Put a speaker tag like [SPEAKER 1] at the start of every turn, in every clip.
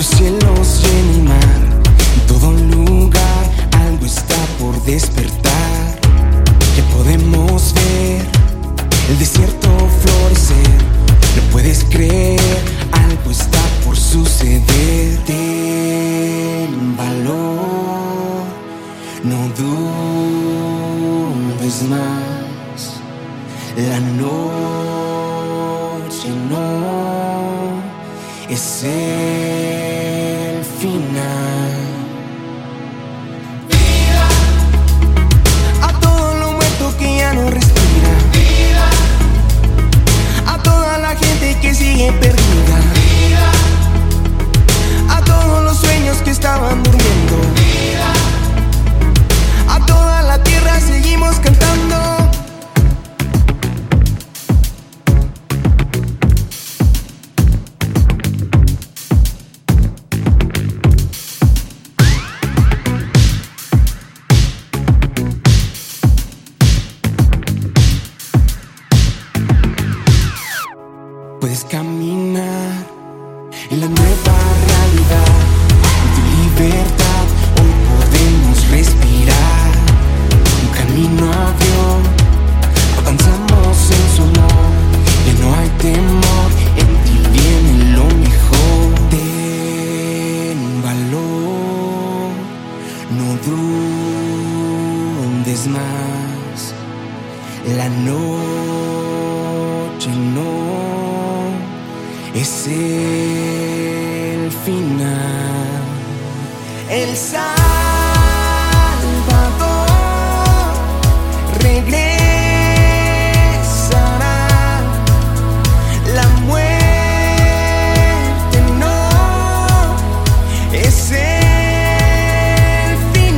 [SPEAKER 1] los cielos y en el mar, en todo lugar algo está por despertar. Ya podemos ver el desierto florecer. No puedes creer, algo está por suceder. Ten valor, no dudes más. La noche no es el final.
[SPEAKER 2] Vida
[SPEAKER 1] a todo lo muerto que ya no respira.
[SPEAKER 2] Vida
[SPEAKER 1] a toda la gente que sigue perdida.
[SPEAKER 2] Vida
[SPEAKER 1] a todos los sueños que estaban durmiendo.
[SPEAKER 2] Vida
[SPEAKER 1] a toda la tierra seguimos cantando. Puedes caminar en la nueva realidad, en tu libertad hoy podemos respirar. Un camino a Dios, avanzamos en su amor. Ya no hay temor, en ti viene lo mejor. Ten valor, no dudes más. La noche no es el final. El Salvador regresará. La muerte no es el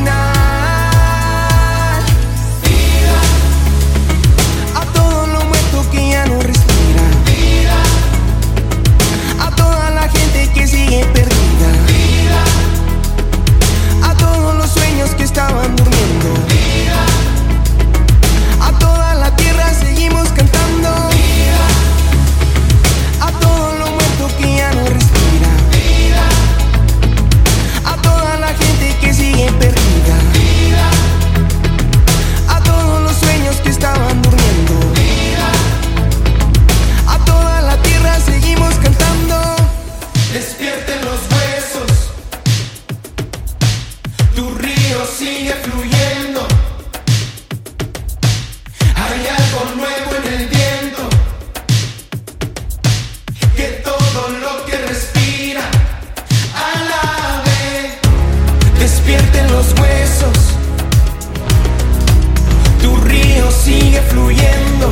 [SPEAKER 1] final.
[SPEAKER 2] Vida
[SPEAKER 1] A todo lo muerto que ya no respira.
[SPEAKER 2] Vida
[SPEAKER 1] A toda la gente que sigue perdida.
[SPEAKER 2] Vida
[SPEAKER 1] A todos los sueños que estaban durmiendo.
[SPEAKER 2] Vida
[SPEAKER 1] A toda la tierra seguimos cantando.
[SPEAKER 2] Vida
[SPEAKER 1] A todo lo muerto que ya no respira.
[SPEAKER 2] Vida
[SPEAKER 1] A toda la gente que sigue perdida.
[SPEAKER 2] Vida
[SPEAKER 1] A todos los sueños que estaban durmiendo.
[SPEAKER 2] Vida
[SPEAKER 1] A toda la tierra seguimos cantando.
[SPEAKER 2] Despierten los huesos, tu río sigue fluyendo. Hay algo nuevo en el viento, que todo lo que respira alabe.
[SPEAKER 1] Despierten los huesos, tu río sigue fluyendo.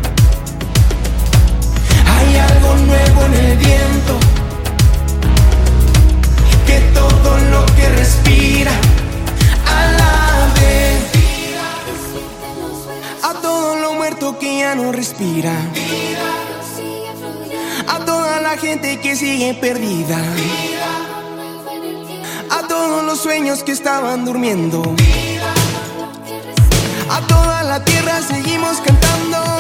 [SPEAKER 1] Hay algo nuevo en el viento, que todo lo que respira alabe. A todo lo muerto que ya no respira. A toda la gente que sigue perdida. A todos los sueños que estaban durmiendo. A toda la tierra seguimos cantando.